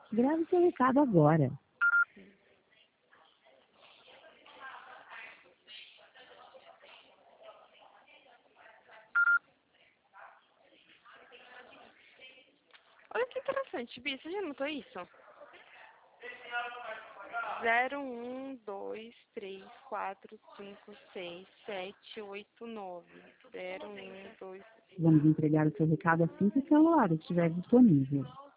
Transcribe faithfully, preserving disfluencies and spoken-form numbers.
Grave seu recado agora. Olha que interessante, Bi, você já notou isso? Zero, um, dois, três, quatro, cinco, seis, sete, oito, nove. Zero, um, dois. Vamos entregar o seu recado assim que o celular estiver disponível.